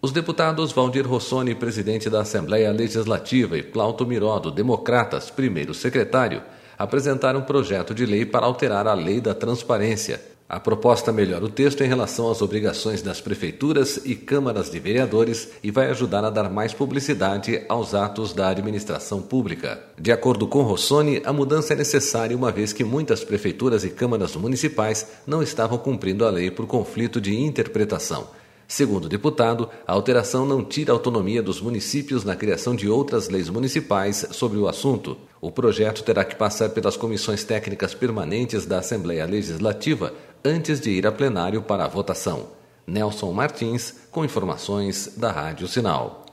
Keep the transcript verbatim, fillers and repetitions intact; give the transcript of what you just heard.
Os deputados Valdir Rossoni, presidente da Assembleia Legislativa, e Plauto Mirodo, Democratas, primeiro secretário, apresentaram um projeto de lei para alterar a Lei da Transparência. A proposta melhora o texto em relação às obrigações das prefeituras e câmaras de vereadores e vai ajudar a dar mais publicidade aos atos da administração pública. De acordo com Rossoni, a mudança é necessária uma vez que muitas prefeituras e câmaras municipais não estavam cumprindo a lei por conflito de interpretação. Segundo o deputado, a alteração não tira a autonomia dos municípios na criação de outras leis municipais sobre o assunto. O projeto terá que passar pelas comissões técnicas permanentes da Assembleia Legislativa antes de ir a plenário para a votação. Nelson Martins, com informações da Rádio Sinal.